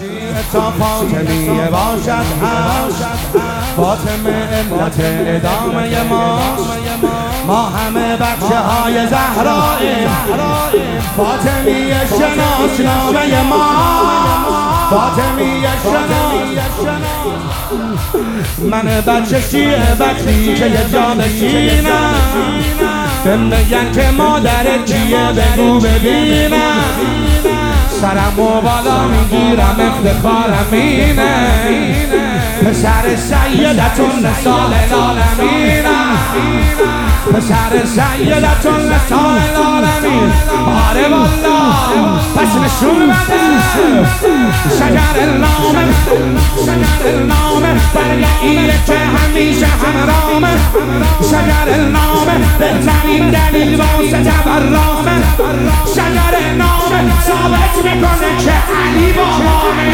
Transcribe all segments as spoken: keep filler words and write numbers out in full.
شیعه تا فاطمیه باشد هست فاطمه علت ادامه ماست ما همه بچه های زهراییم فاطمیه شناسنامه ما فاطمیه شناس من بچه شیعه وقتی که یه جا بشینم بهم بگن که مادرت کیه بگو ببینم سرمو بالا میگیرم افتخارم اینه پسر سیدتون نسال العالمینم پسر سیدتون نسال العالمین آره والا پس نشون بده شجر نامه شجر نامه برگئیه که همیشه همرامه شجر نامه بهترین دلیل واسه تبرامه شجر نامه ثابت میکنه که علی بابامه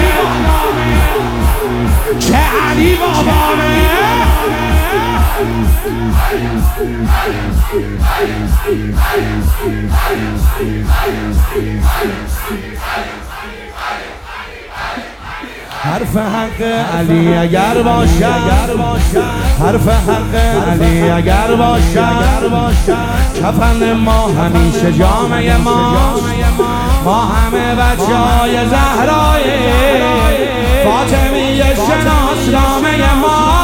که علی بابامه حرف حق علی اگر باشد حرف حق علی اگر باشد کفن ما همیشه جامعه ما ما همه بچه های زهراییم فاطمیه شناسنامه ما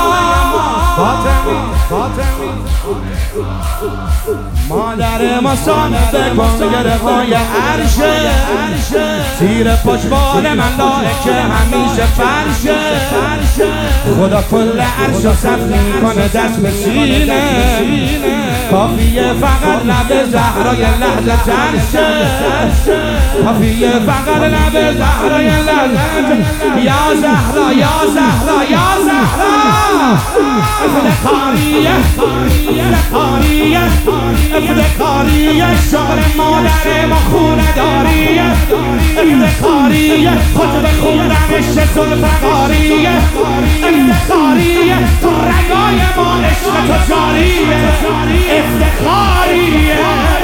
مادر ما صاحب کنگر های عرشه زیر پشتوان من داره که همیشه فرشه خدا کل عرش رو صف میکنه دست به سینه کافیه فقط لب زهرای لحظه ترشه کافیه فقط لب زهرای لحظه یا زهرا یا زهرا یا زهرا افتخاریه افتخاریه افتخاریه شعر مادر ما خونه داریه افتخاریه خود بخونمش ذوالفقاریه افتخاریه تو رگای ما عشق تو جاریه افتخاریه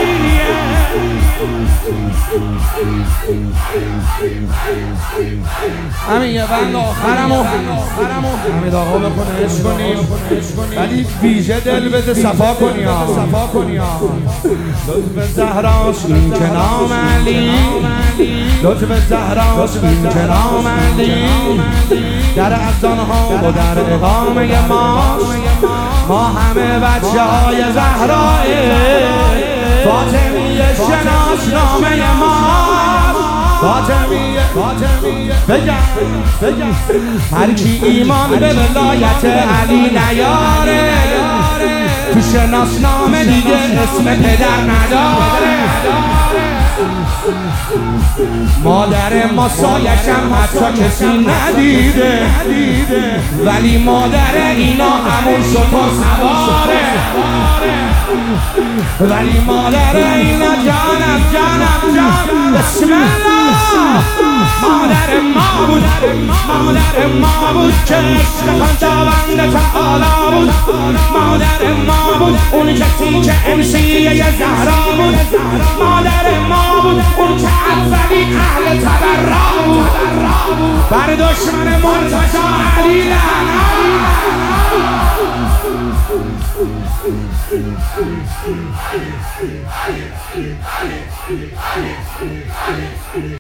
همین یه بند آخرمو همین آقا بکنه عشق کنیم ولی ویژه دل بده صفا کنی صفا کنی لطف زهراست این که نام علی لطف زهراست این که نام علی در اذانها و در اقامه ماست ما همه بچه های زهراییم فاطمیه شناسنامه ما فاطمیه فاطمیه بگم بگم هر کی ایمان به ولایت علی نیاره تو شناسنامه دیگه اسم پدر نداره مادر ما سایشم حتی کسی ندیده ولی مادر اینا همون شطور سواره ولی مادر اینا جانم جانم جانم بسم الله مادر ما بود مادر ما بود که عشق خداوند تعالی بود مادر ما بود اون کسی که امسیه زهرا بود مادر ما بود اون که اولی اهل تبرا بود بر دشمن مرتضی علی لعنت